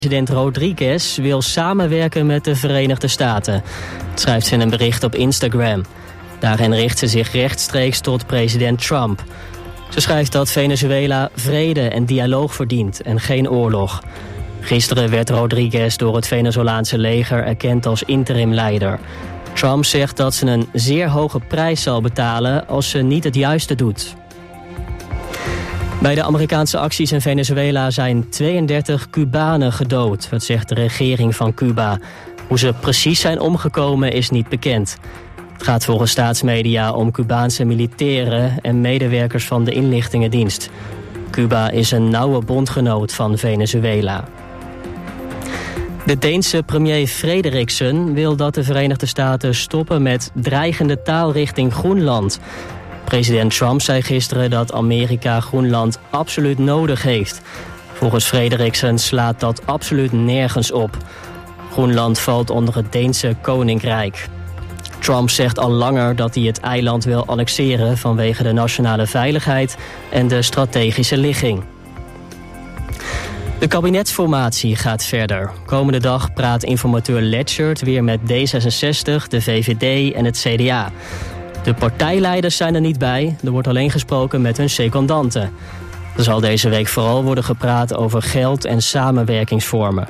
President Rodriguez wil samenwerken met de Verenigde Staten. Dat schrijft ze in een bericht op Instagram. Daarin richt ze zich rechtstreeks tot president Trump. Ze schrijft dat Venezuela vrede en dialoog verdient en geen oorlog. Gisteren werd Rodriguez door het Venezolaanse leger erkend als interimleider. Trump zegt dat ze een zeer hoge prijs zal betalen als ze niet het juiste doet. Bij de Amerikaanse acties in Venezuela zijn 32 Cubanen gedood. Dat zegt de regering van Cuba. Hoe ze precies zijn omgekomen is niet bekend. Het gaat volgens staatsmedia om Cubaanse militairen en medewerkers van de inlichtingendienst. Cuba is een nauwe bondgenoot van Venezuela. De Deense premier Frederiksen wil dat de Verenigde Staten stoppen met dreigende taal richting Groenland. President Trump zei gisteren dat Amerika Groenland absoluut nodig heeft. Volgens Frederiksen slaat dat absoluut nergens op. Groenland valt onder het Deense Koninkrijk. Trump zegt al langer dat hij het eiland wil annexeren vanwege de nationale veiligheid en de strategische ligging. De kabinetsformatie gaat verder. Komende dag praat informateur Letchert weer met D66, de VVD en het CDA. De partijleiders zijn er niet bij, er wordt alleen gesproken met hun secondanten. Er zal deze week vooral worden gepraat over geld en samenwerkingsvormen.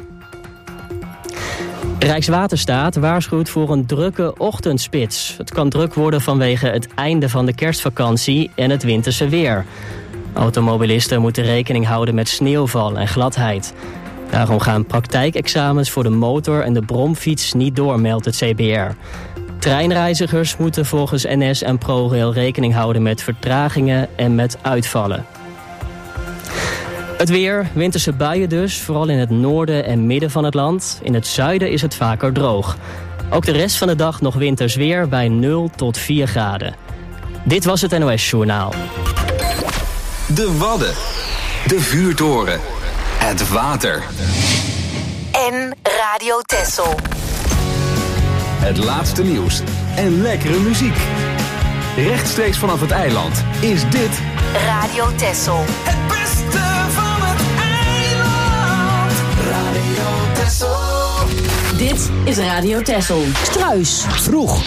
Rijkswaterstaat waarschuwt voor een drukke ochtendspits. Het kan druk worden vanwege het einde van de kerstvakantie en het winterse weer. Automobilisten moeten rekening houden met sneeuwval en gladheid. Daarom gaan praktijkexamens voor de motor- en de bromfiets niet door, meldt het CBR. Treinreizigers moeten volgens NS en ProRail rekening houden met vertragingen en met uitvallen. Het weer, winterse buien dus, vooral in het noorden en midden van het land. In het zuiden is het vaker droog. Ook de rest van de dag nog winters weer bij 0 tot 4 graden. Dit was het NOS Journaal. De Wadden, de vuurtoren, het water. En Radio Texel. Het laatste nieuws en lekkere muziek. Rechtstreeks vanaf het eiland is dit Radio Texel. Het beste van het eiland. Radio Texel. Dit is Radio Texel. Struis. Vroeg.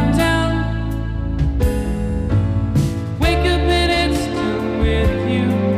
Wake up and it's still with you.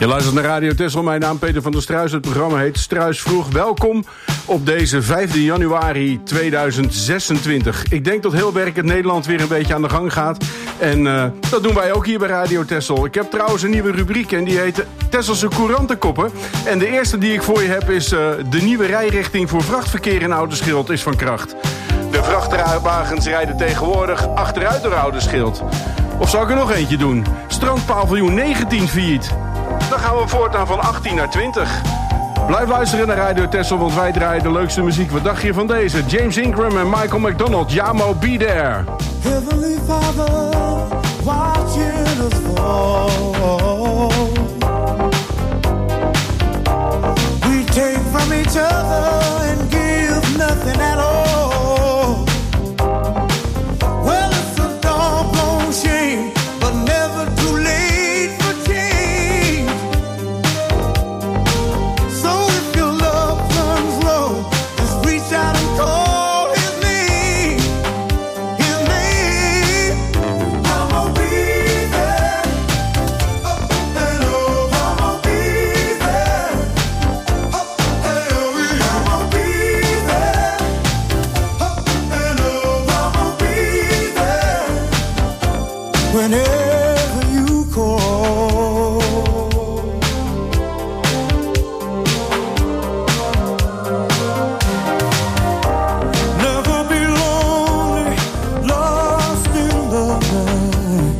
Je luistert naar Radio Texel, mijn naam Peter van der Struijs. Het programma heet Struijs Vroeg. Welkom op deze 5 januari 2026. Ik denk dat heel werk het Nederland weer een beetje aan de gang gaat. En dat doen wij ook hier bij Radio Texel. Ik heb trouwens een nieuwe rubriek en die heet Tesselse Courantenkoppen. En de eerste die ik voor je heb is de nieuwe rijrichting voor vrachtverkeer in Ouderschild is van kracht. De vrachtwagens rijden tegenwoordig achteruit door Ouderschild. Of zou ik er nog eentje doen? Strandpaviljoen 19 failliet. Dan gaan we voortaan van 18 naar 20. Blijf luisteren naar Radio Texel, want wij draaien de leukste muziek. Wat dacht je van deze? James Ingram en Michael McDonald. Yamo, be there. Heavenly Father, watching us fall. We take from each other and give nothing at all. Well, it's a doggone shame, but never too late for change. So if your love runs low, just reach out and call his name. His name. I'ma be there. Up and over. I'ma be there. Up and over. I'ma be there. Up and over. I'ma be there. Whenever you call. Never be lonely, lost in the night.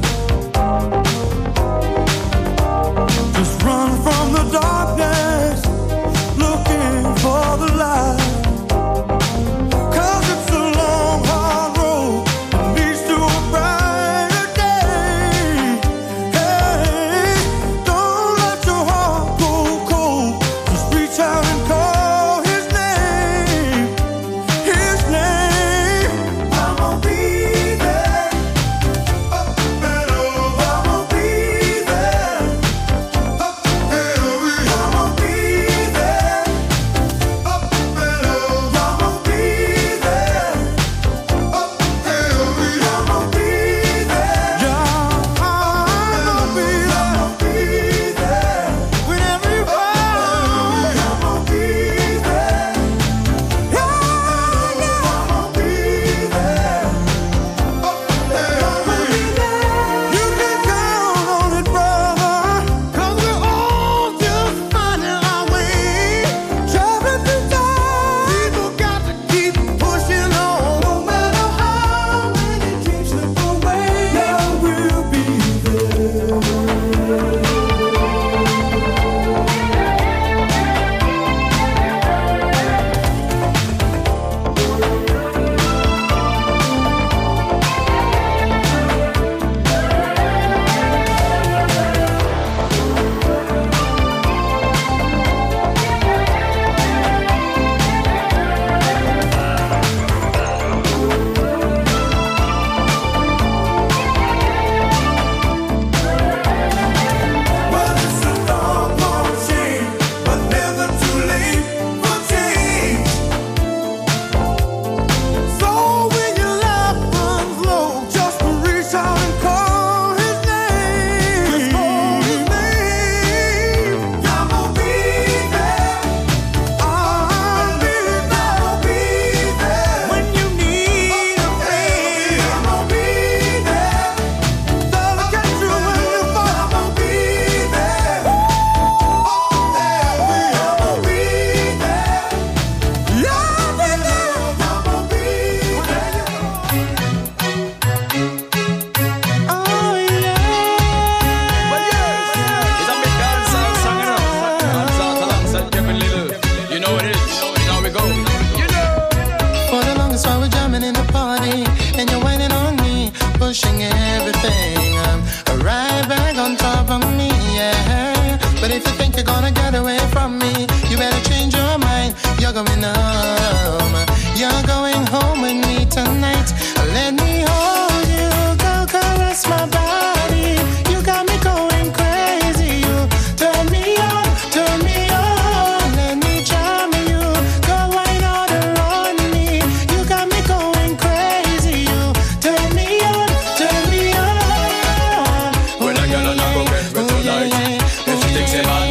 Just run from the darkness, looking for the light. 'Cause it's a long, hard road that leads to a brighter day. Hey, don't let your heart go cold. Just reach out and call his name. His name. I'ma be there. Up and over. I'ma be there. Up and over. I'ma be there. Up and over. I'ma be there. Up and over. I'ma be there. Yeah, I'ma be there. Whenever you call, I'ma be there. Yeah, I'ma be there. Up and over. You can count on it, brother, 'cause we're all just finding our way. Traveling through time, people got to keep pushing on. No matter how many dreams slip away, yeah, we'll be there. Well, it's a doggone shame, but never too late for change. So when your love runs low, just reach out and call his name. Just call his name. I'ma be there. I'll be there. When you need a friend, I'ma be there. They'll get you when you fall. I'ma be there. I'ma be there. Yeah, I'll be there. I'ma be there. Oh yeah. It's a big dancehall song, you know. Dance out alongside Kevin Little. You know what it is. Now we go. You know. For the longest while we're jamming in the party, and you're whining on me, pushing everything. Right back on top of me, yeah. But if you think you're gonna get away from me, you better change your mind. You're going home. You're going home with me tonight. Let me hold you, go caress my body. You got me going crazy. You turn me on, turn me on. Let me charm you, go wine all around me. You got me going crazy. You turn me on, turn me on. When a girl on a go get with tonight, if she takes it hard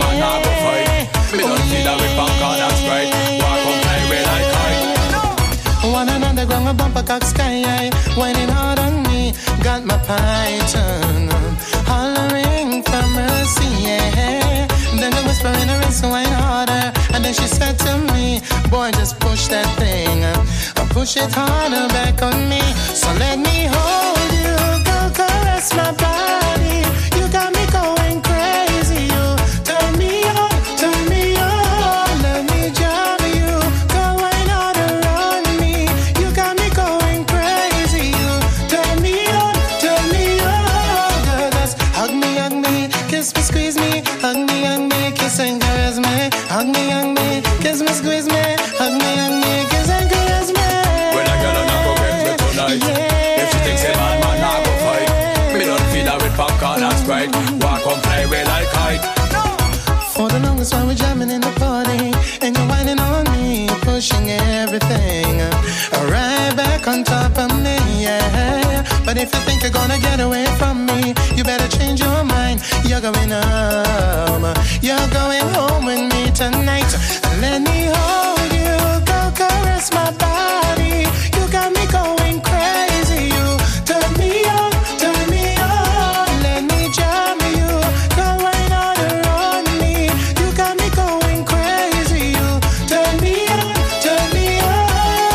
cock sky high, whining hard on me. Got my python hollering for mercy, yeah. Then the whisper in her ear, so whine harder. And then she said to me, boy, just push that thing, push it harder back on me. So let me hold you, go caress my body. You got me going crazy, you turn me on, turn me on. Let me jam you, go whine harder on me. You got me going crazy, you turn me on, turn me on. Girl, just hug me, kiss me, squeeze me, hug me, kiss and caress me. Hug me, kiss me, squeeze me, hug me, kiss and caress me. When I get on, I go get me tonight. Yeah. If she thinks a man, I go fight. Me don't feel her with popcorn and Sprite. Walk on, play with like kite. For the longest while we're jamming in the party, and you're whining on me, pushing everything right back on top of me, yeah. But if you think you're gonna get away from me, you better change your mind. You're going home, you're going home with me tonight. Let me hold you, go caress my body. You got me going crazy, you turn me on, turn me on. Let me jam you, go right on me. You got me going crazy, you turn me on, turn me on.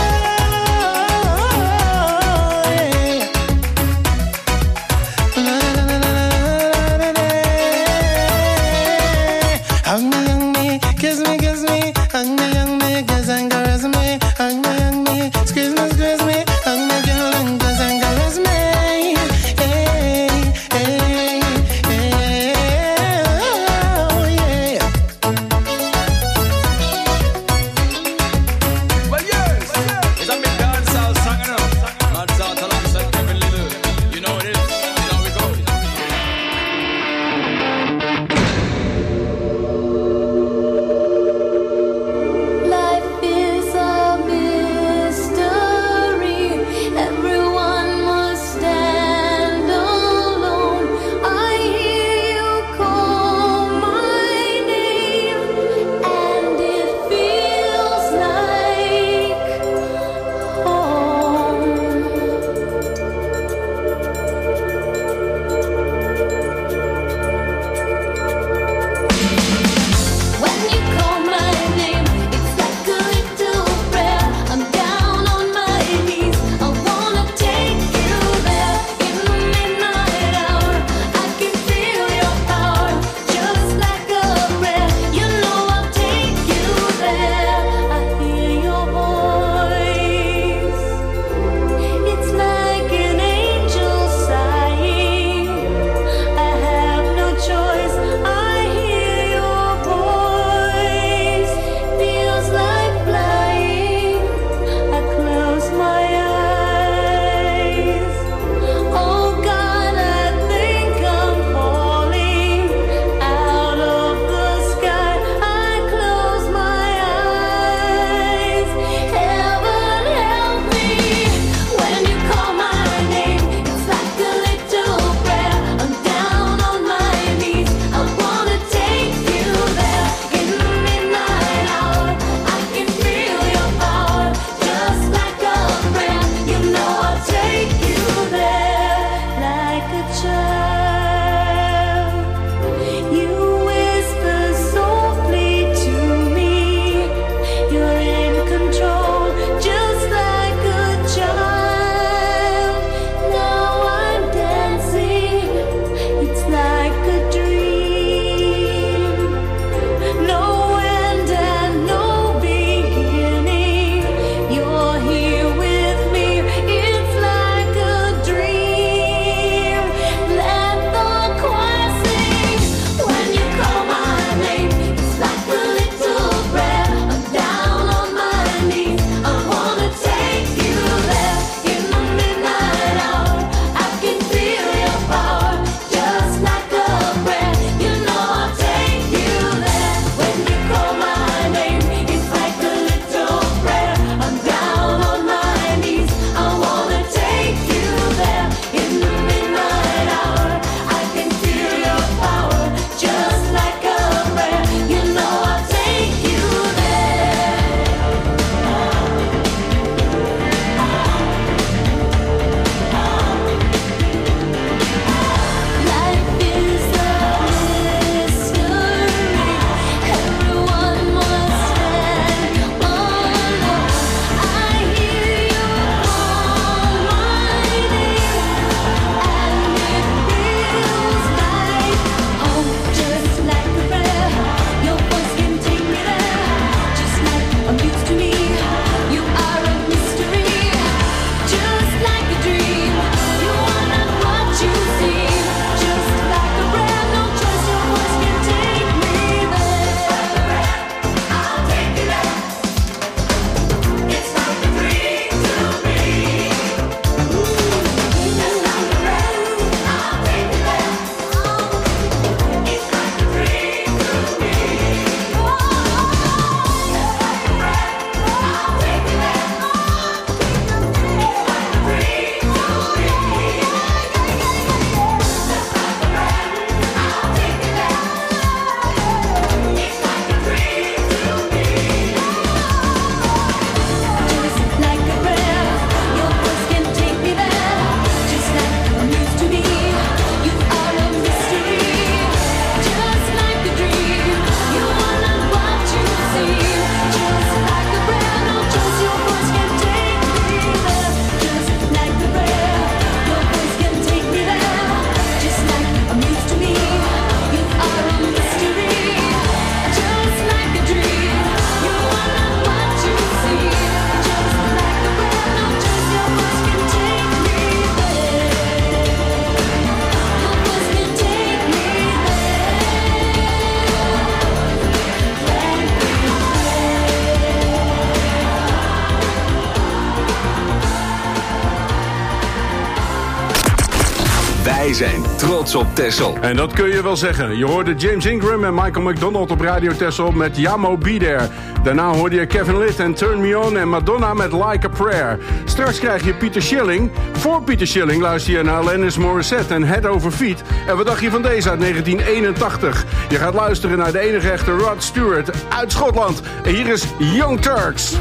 Yeah. La, la, la, la, la, la, la. Hug me, kiss me, hug me, kiss and caress me. Hug me, zijn trots op Texel. En dat kun je wel zeggen. Je hoorde James Ingram en Michael McDonald op Radio Texel met Yamo Be There. Daarna hoorde je Kevin Litt en Turn Me On en Madonna met Like a Prayer. Straks krijg je Pieter Schilling. Voor Pieter Schilling luister je naar Alanis Morissette en Head Over Feet. En wat dacht je van deze uit 1981? Je gaat luisteren naar de enige echte Rod Stewart uit Schotland. En hier is Young Turks.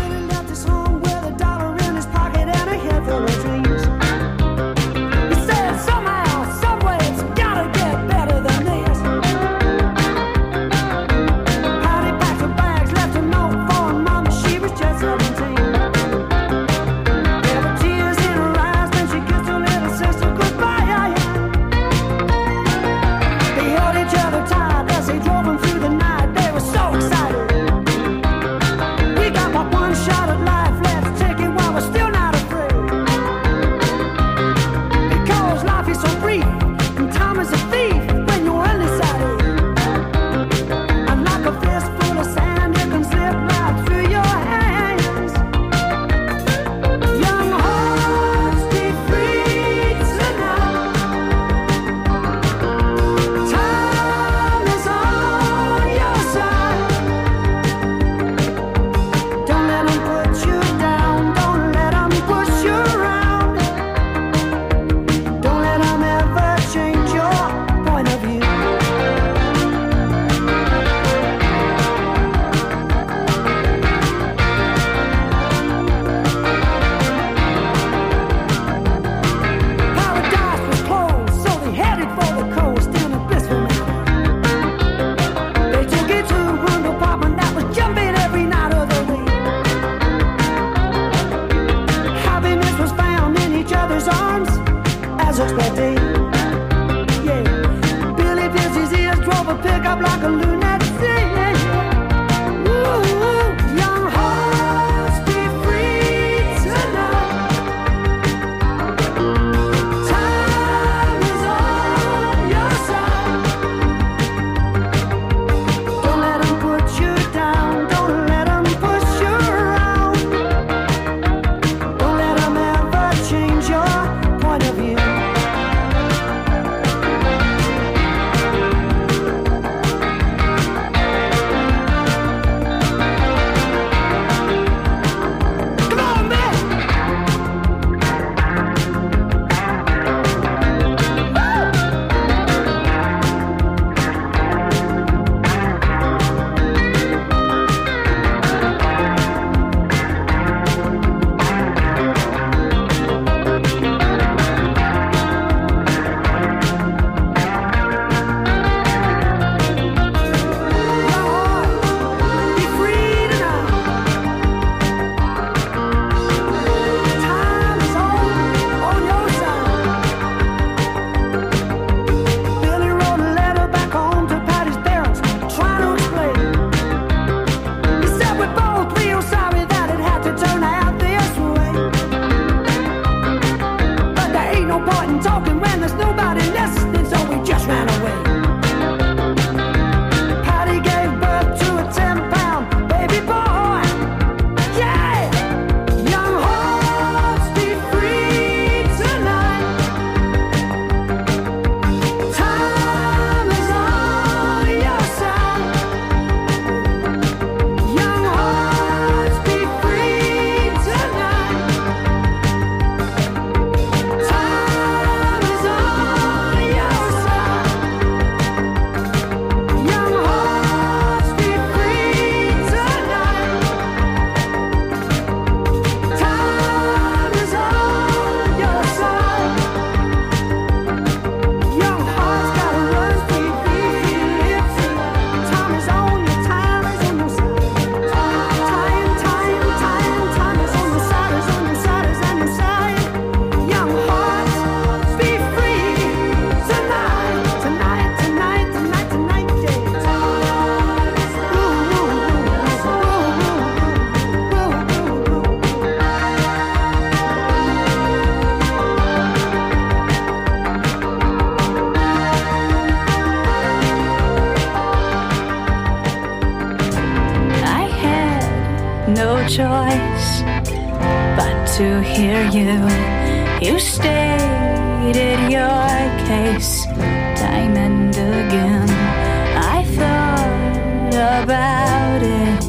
choice but to hear you. You stay pleaded your case time and again. I thought about it.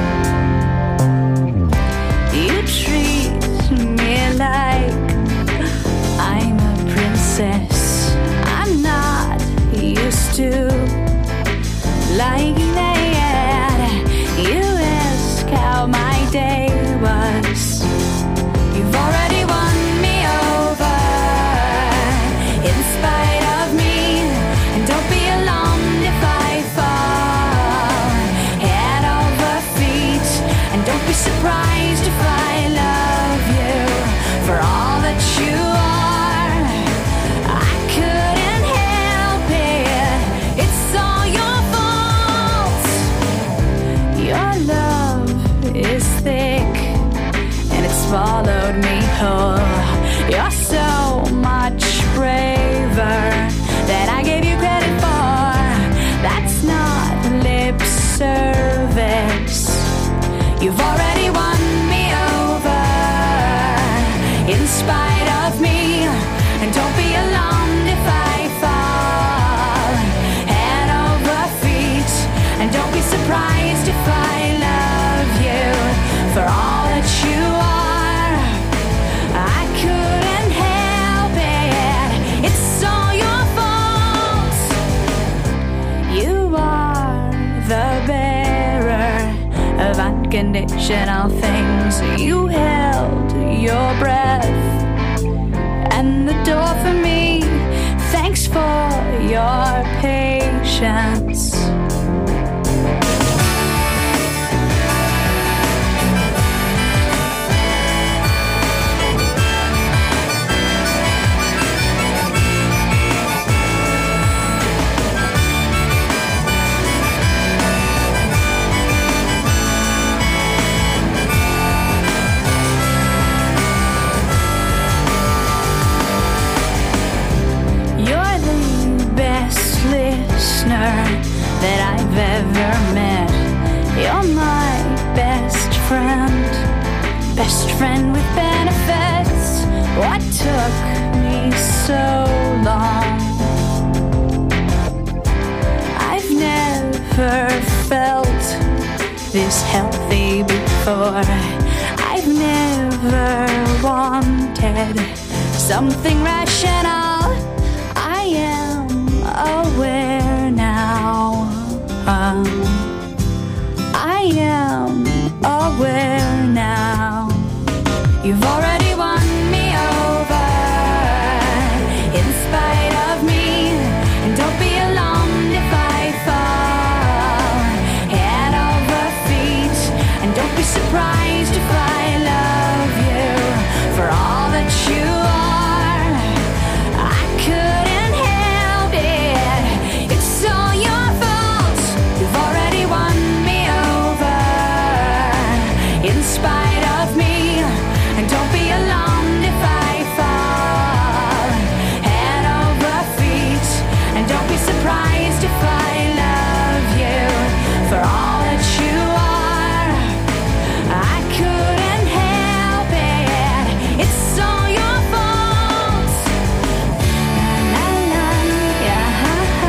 You treat me like I'm a princess. I'm not used to like that. You ask how my day was. You've already won me over in spite of me. And don't be alarmed if I fall head over feet. And don't be surprised if I love you for all that you are. I couldn't help it. It's all your fault. Your love is thick and it swallowed me whole. You're so much braver than I gave you credit for. That's not lip service. You've already won me over in spite of me. And don't be alarmed if I fall head over feet. And don't be surprised if I love you for all that you are. I couldn't help it. It's all your fault. You are the bearer of unconditional things. You held your breath and the door for me. Thanks for your patience. You're the best listener that I've ever met. You're my best friend with benefits. What took me so long? I've never felt this healthy before. I've never wanted something rational. I am aware now. I am aware now. You've already won me over in spite of me. And don't be alarmed if I fall head over feet. And don't be surprised if I love you for all that you are. I couldn't help it. It's all your fault. You've already won me over in spite of me. And don't be alarmed if I fall head over feet. And don't be surprised if I love you for all that you are. I couldn't help it. It's all your fault. La, la, yeah,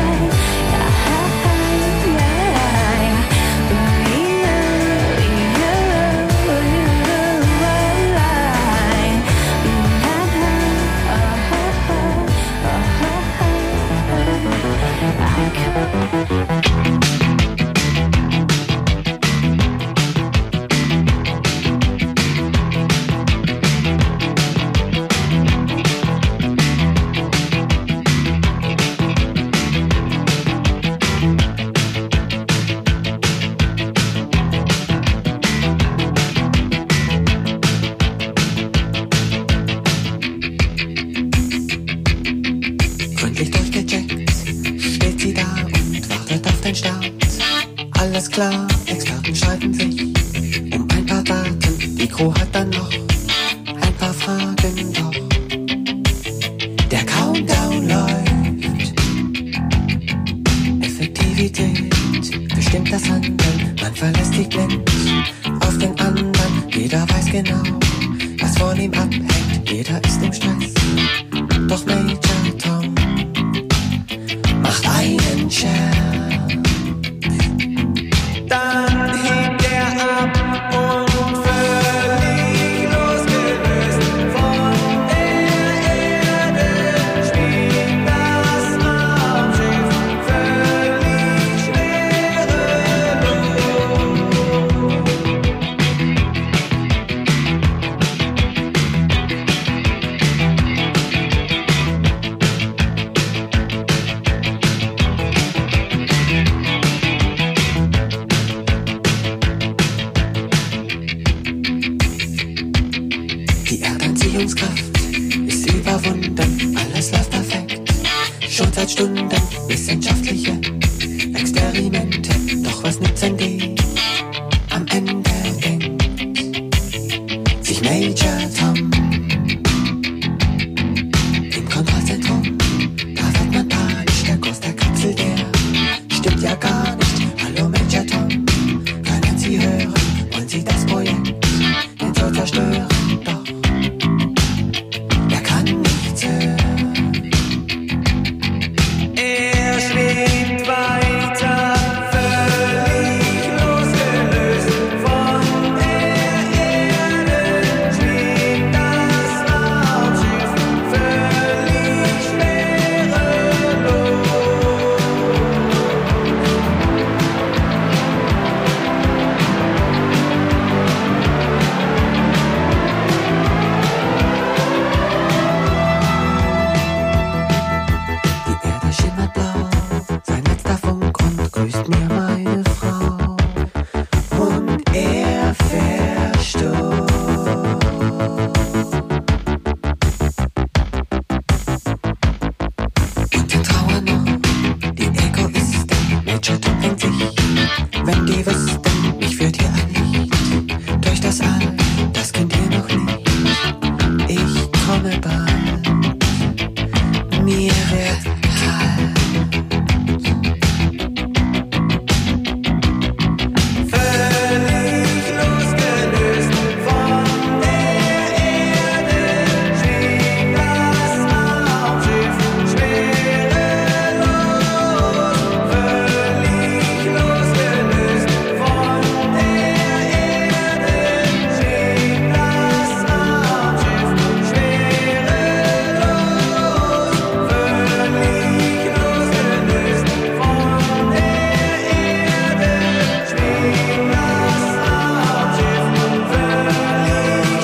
Gründlich durchgecheckt, steht sie da und wartet auf den Start. Alles klar, Experten streiten sich um ein paar Daten. Die Crew hat dann noch ein paar Fragen, doch der Countdown läuft. Effektivität bestimmt das Handeln. Man verlässt sich blind auf den anderen. Jeder weiß genau, was von ihm abhängt. Jeder ist im Stress. Doch Major Tom macht einen Scherz. Dann hebt er ab und völlig losgelöst von der Erde schwebt das Raumschiff völlig schwerelos. Die Erdanziehungskraft ist überwunden, alles läuft perfekt. Schon seit Stunden wissenschaftliche Experimente. Doch was nützt denn die? Am Ende denkt sich Major Tom im Kontrollzentrum. Da wird man panisch, der Kurs der Kapsel, der stimmt ja gar nicht. Hallo Major Tom, können Sie hören? Wollen Sie das Projekt denn so zerstören? Doch er kann nichts hören. Er schwebt weiter, völlig losgelöst von der Erde. Schwebt das Raumschiff völlig schwerelos. Die Erde schimmert blau, sein letzter Funk und grüßt mir meine Frau. Und er verstummt. Und wir trauern noch, die Egoisten. Major Tom denkt sich, wenn die wüssten, ich führt hier ein Licht durch das All, das könnt ihr noch nicht. Ich komme bald, mir wird kalt. Völlig losgelöst von der Erde schwebt das Raumschiff schwerelos. Völlig losgelöst von der Erde schwebt das Raumschiff schwerelos. Völlig losgelöst von der Erde schwebt das Raumschiff völlig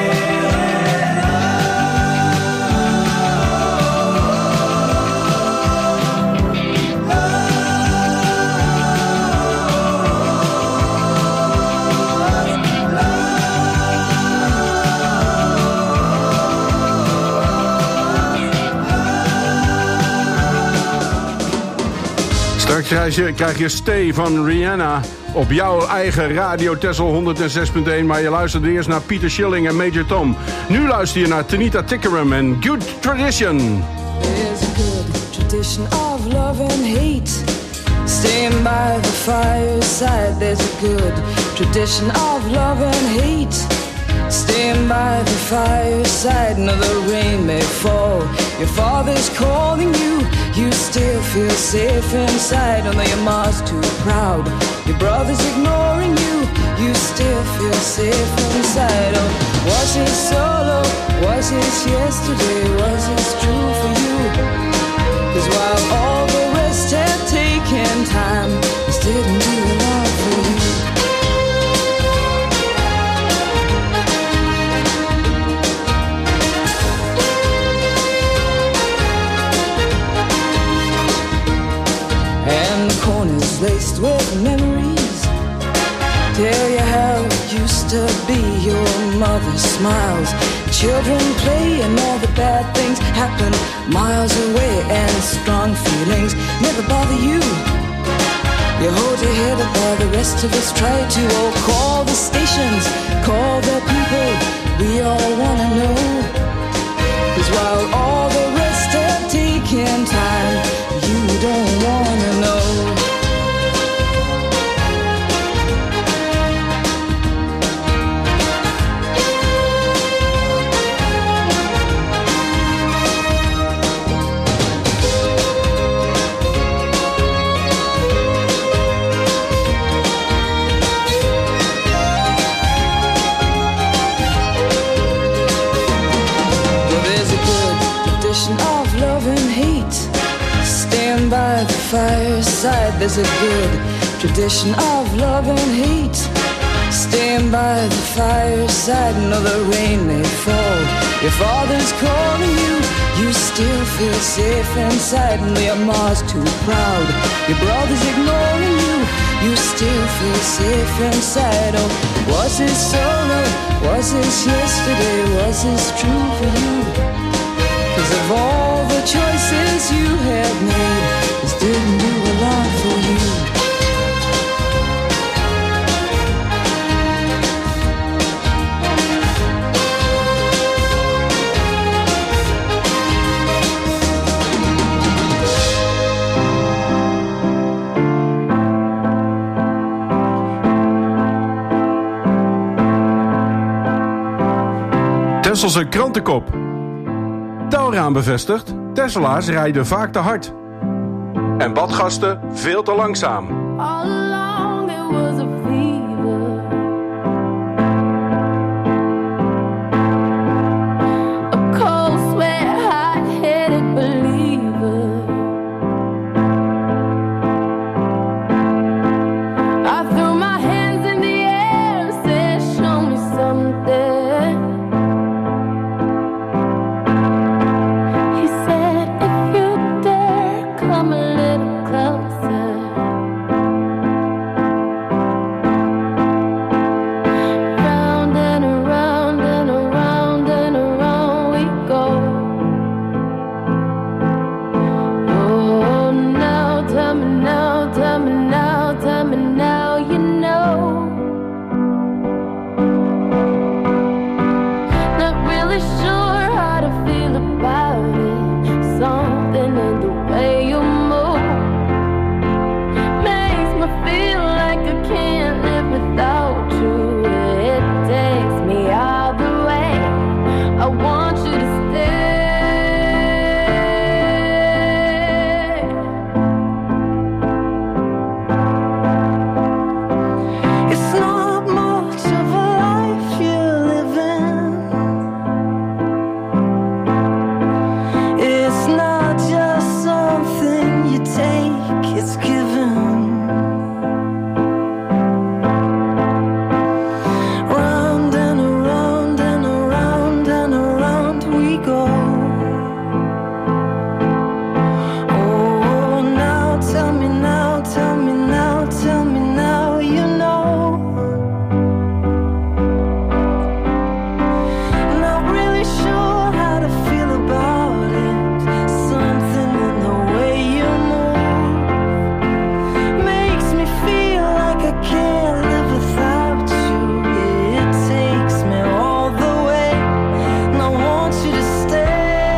Straks krijg je Stay van Rihanna op jouw eigen Radio Texel 106.1. Maar je luisterde eerst naar Peter Schilling en Major Tom. Nu luister je naar Tanita Tikaram en Good Tradition. There's a good tradition of love and hate. Staying by the fireside. There's a good tradition of love and hate. Staying by the fireside. Now the rain may fall, your father's calling you. You still feel safe inside. Although your mom's too proud, your brother's ignoring you. You still feel safe inside. Oh, was it solo? Was it yesterday? Was it true for you? 'Cause while all the rest had taken time, this didn't do a lot for you. And the corners laced with memories tell you how it used to be. Your mother smiles, children play, and all the bad things happen miles away. And strong feelings never bother you. You hold your head up while the rest of us try to. Oh, call the stations, call the people, we all wanna know. 'Cause while all the rest have taken time, you don't wanna know. fireside, there's a good tradition of love and hate. Staying by the fireside, no, the rain may fall, your father's calling you, you still feel safe inside. And your mom's too proud, your brother's ignoring you, you still feel safe inside. Oh, was this solo, was this yesterday, was this true for you? 'Cause of all the choices you have made, this didn't do a lot for you. Tesselse krantenkop. Telraam bevestigd, Tesselaars rijden vaak te hard. En badgasten veel te langzaam. All along it was a fever, a cold sweat, hot-headed believer. I threw my hands in the air and said, show me something. He said, if you dare, come a little closer. Round and around and around and around we go. Oh, now tell me now, tell me now, tell me now, you know. Not really sure how to feel about it. Something in the way you move makes me feel like I can't live without you. It takes me all the way. I want you to stay. It's not much of a life you're living. It's not just something you take, it's given. Round and around and around and around we go. Oh, now tell me now, tell me now, tell me now, you know. Not really sure how to feel about it. Something in the way you move makes me feel like I can't live without you. It takes me all the way, and I want you to stay.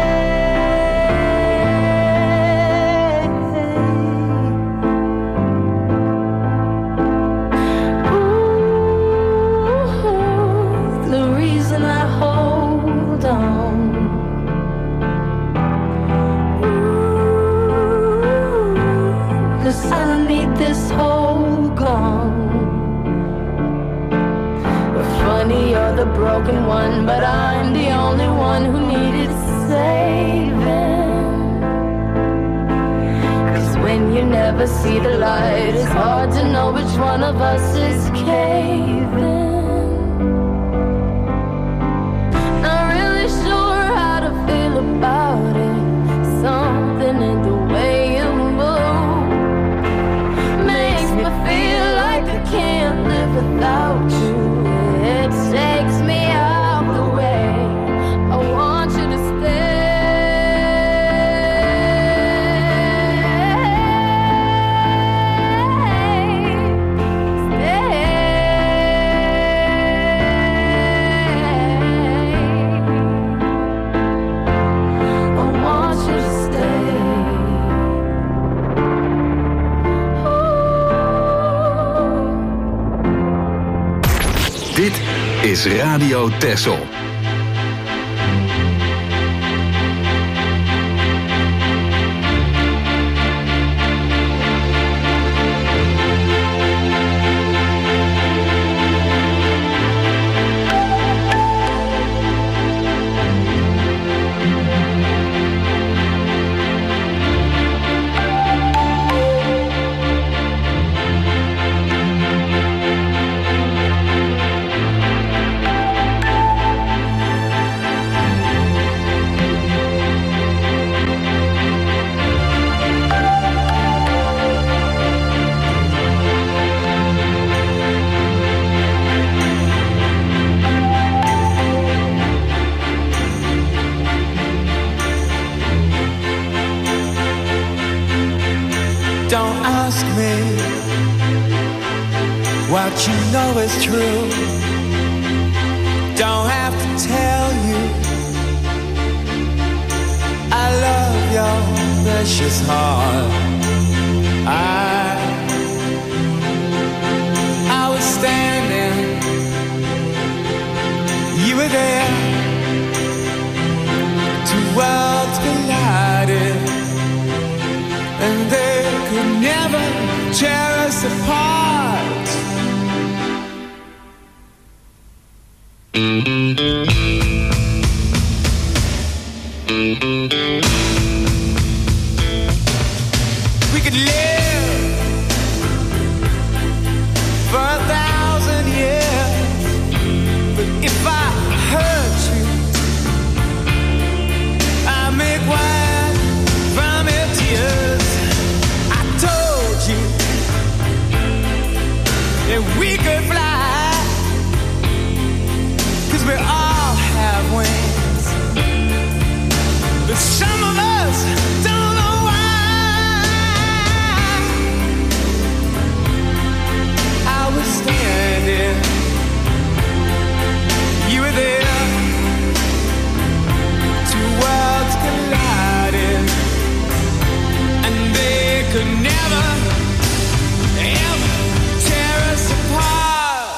Ooh, the reason I hold on. Ooh, 'cause I need this whole gone. Funny, you're the broken one, but I'm the only one who needed saving. 'Cause when you never see the light, it's hard to know which one of us is caving. Not really sure how to feel about it. Something in the way you move makes me feel like I can't live without you. It takes me out the way. I want you to stay. I want you to stay. Dit is Radio Texel. ask me what you know is true. Don't have to tell you I love your precious heart. I was standing, you were there. Two worlds collided, and they could never tear us apart. We could live for 1,000 years, but if I hurt you, I make wine from your tears. I told you that we could fly, 'cause we all have wings, but some of us don't know why. I was standing, you were there. Two worlds collided, and they could never, ever tear us apart.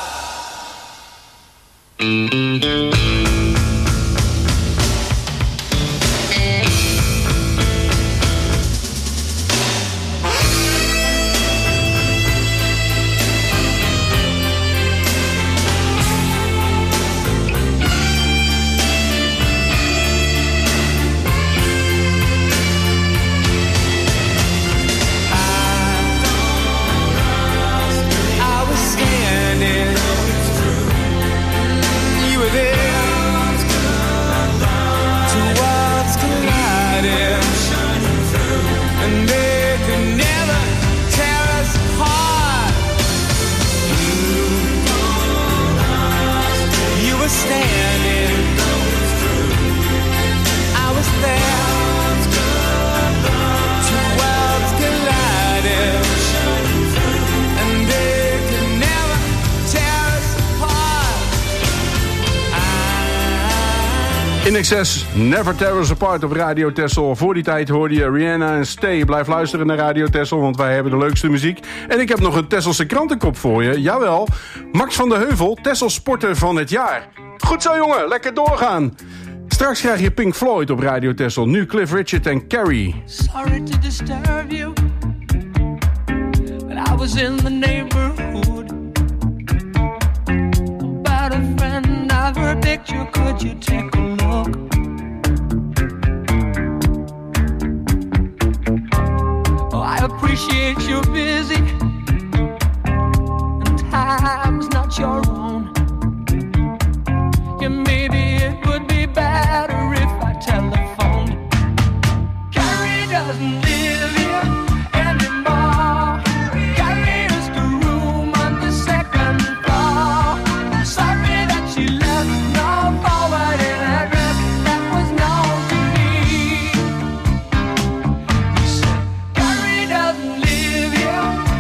INXS, Never Tear Us Apart op Radio Texel. Voor die tijd hoorde je Rihanna en Stay. Blijf luisteren naar Radio Texel, want wij hebben de leukste muziek. En ik heb nog een Tesselse krantenkop voor je. Jawel, Max van der Heuvel, Tessels sporter van het jaar. Goed zo jongen, lekker doorgaan. Straks krijg je Pink Floyd op Radio Texel. Nu Cliff Richard en Carrie. Sorry to disturb you, but I was in the neighborhood. About a friend of her picture, could you take a look? Oh, I appreciate you're busy, and time's not your own. Yeah, maybe it would be better if I telephoned. Carrie doesn't live here anymore. Carrie is the room on the second floor. Sorry that she left no forwarding address that was known to me. He said, Carrie doesn't live here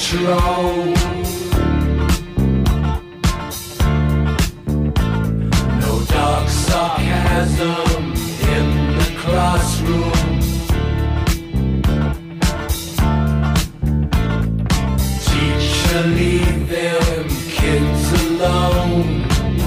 control. No dark sarcasm in the classroom. Teacher, leave them kids alone.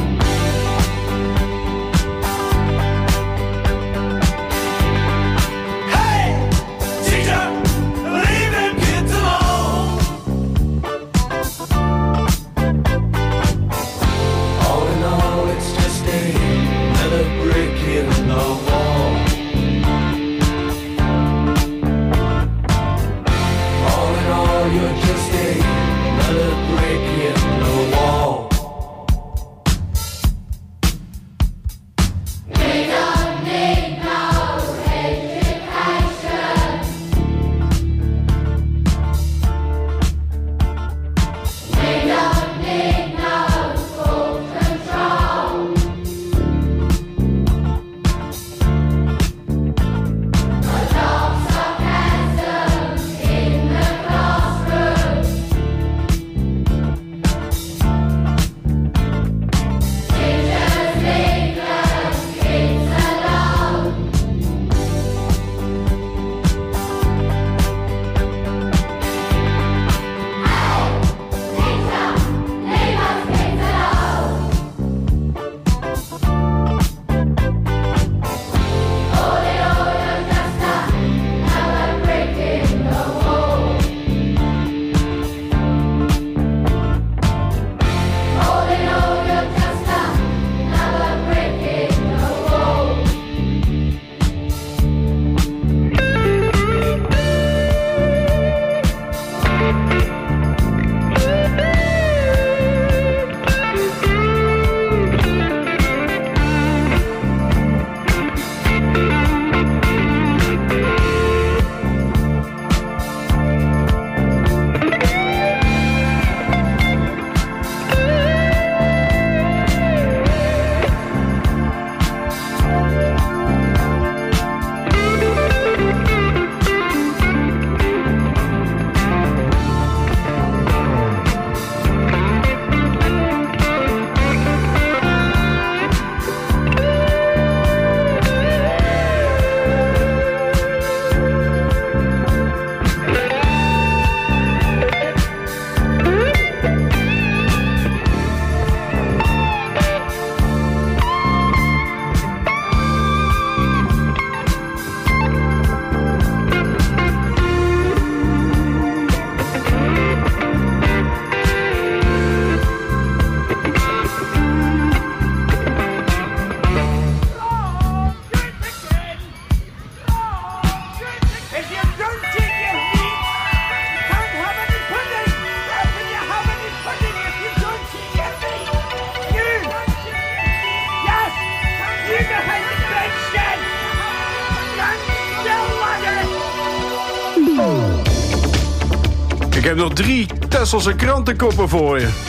Ik heb nog 3 Tesselse krantenkoppen voor je.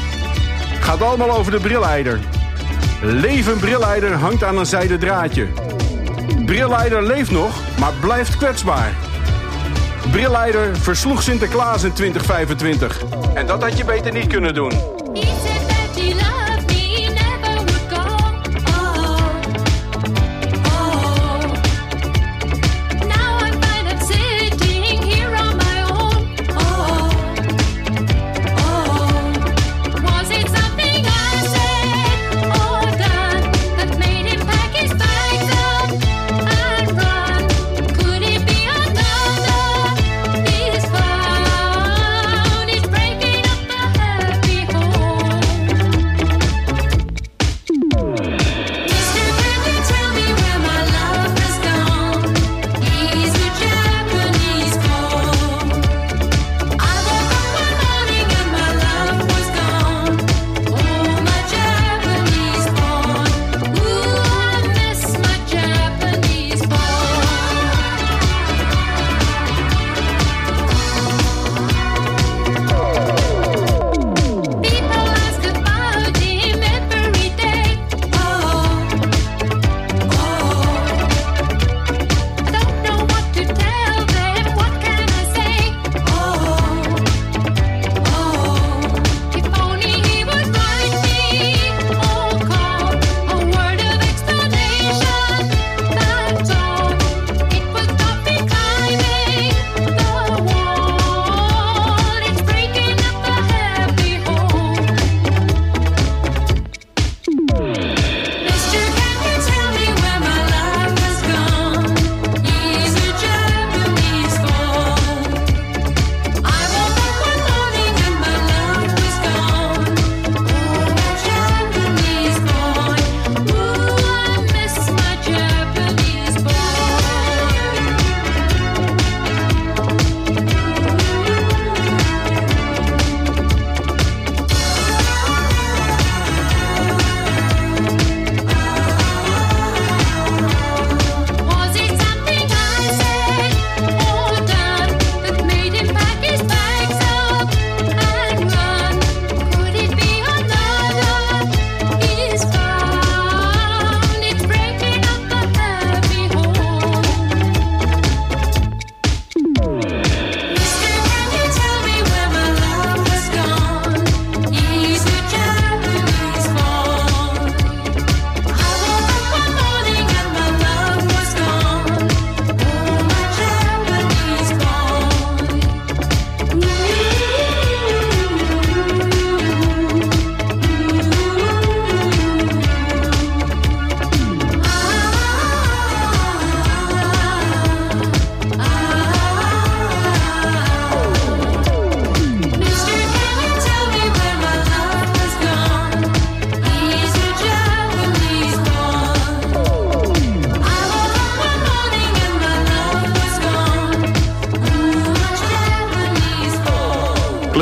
Gaat allemaal over de brilleider. Levend brilleider hangt aan een zijden draadje. Brilleider leeft nog, maar blijft kwetsbaar. Brilleider versloeg Sinterklaas in 2025. En dat had je beter niet kunnen doen. Breaking up the happy home.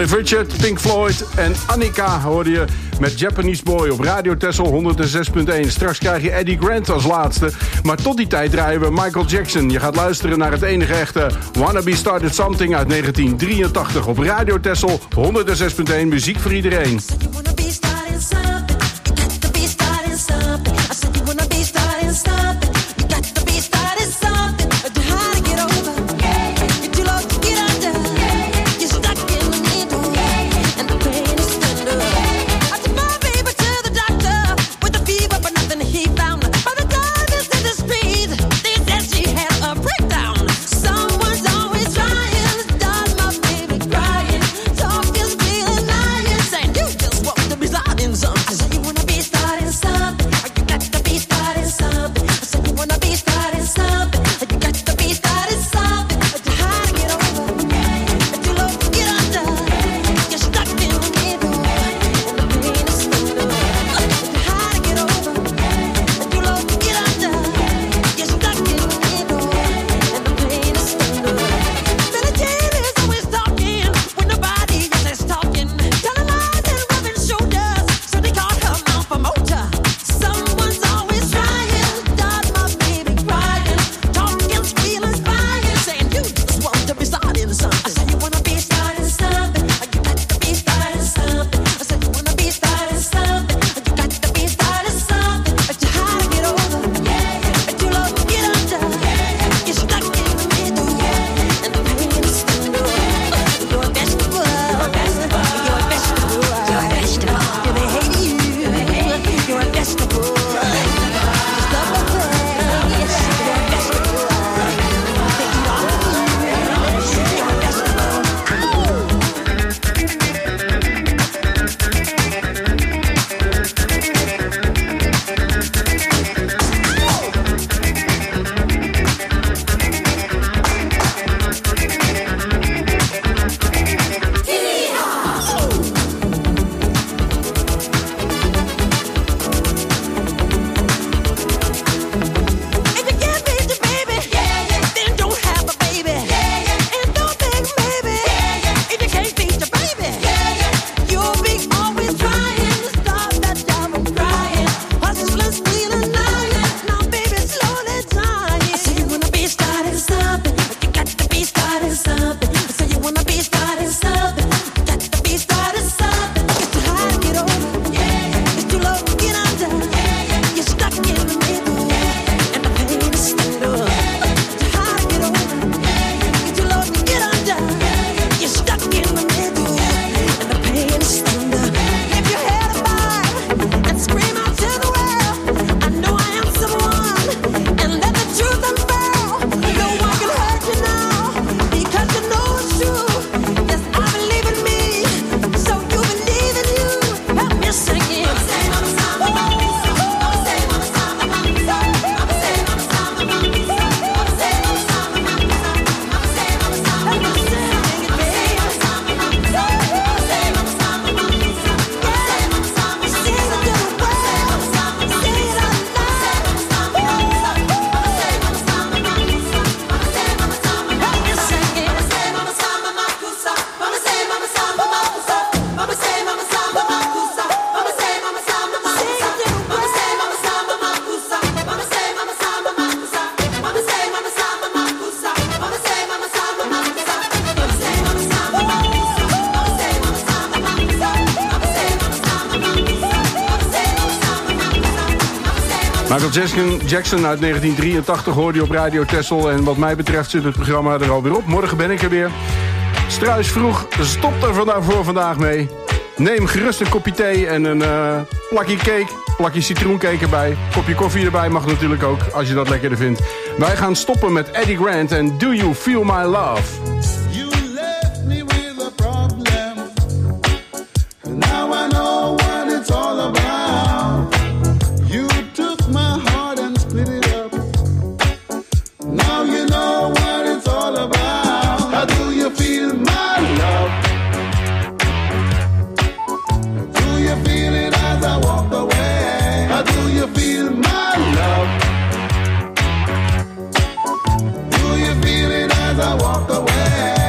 Cliff Richard, Pink Floyd en Annika hoorde je met Japanese Boy op Radio Texel 106.1. Straks krijg je Eddie Grant als laatste. Maar tot die tijd draaien we Michael Jackson. Je gaat luisteren naar het enige echte Wannabe Started Something uit 1983 op Radio Texel 106.1. Muziek voor iedereen. Michael Jackson uit 1983 hoorde je op Radio Texel. En wat mij betreft zit het programma er alweer op. Morgen ben ik er weer. Struis vroeg, stop er voor vandaag mee. Neem gerust een kopje thee en een plakje cake, plakje citroencake erbij. Kopje koffie erbij mag natuurlijk ook, als je dat lekkerder vindt. Wij gaan stoppen met Eddie Grant en Do You Feel My Love? You left me with a problem. Now I know what it's all about. You took my heart and split it up. Now you know what it's all about. How do you feel my love? Do you feel it as I walk away? How do you feel my love? Do you feel it as I walk away?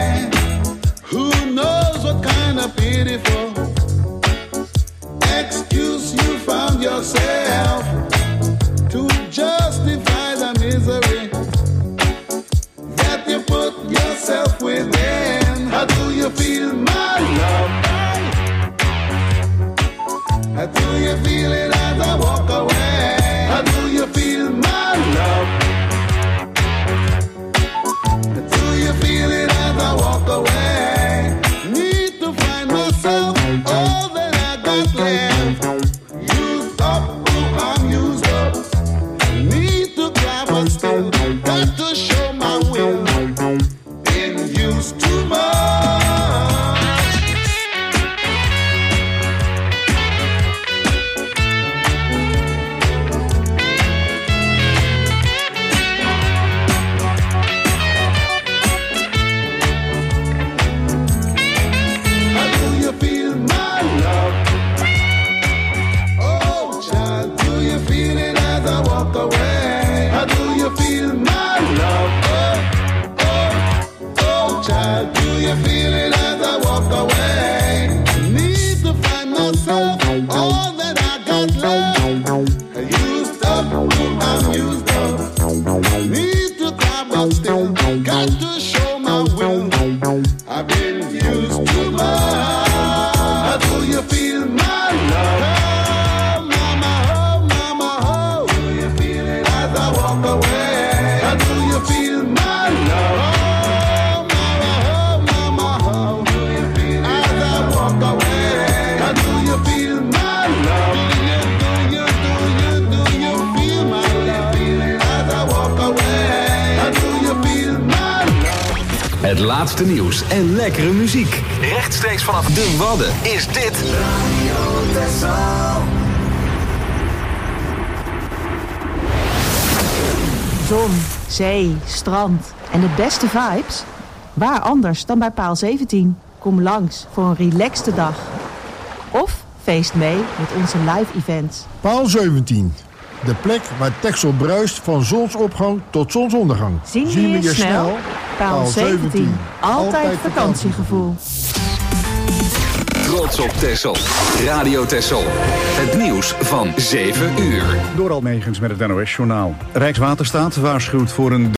got to show my will. Been used too much. Het laatste nieuws en lekkere muziek. Rechtstreeks vanaf de Wadden is dit Radio Texel. Zon, zee, strand en de beste vibes? Waar anders dan bij Paal 17? Kom langs voor een relaxte dag. Of feest mee met onze live events. Paal 17. De plek waar Texel bruist van zonsopgang tot zonsondergang. Zien we je snel? Paal 17. Altijd vakantiegevoel. Trots op Texel. Radio Texel. Het nieuws van 7 uur. Door Almegens met het NOS-journaal. Rijkswaterstaat waarschuwt voor een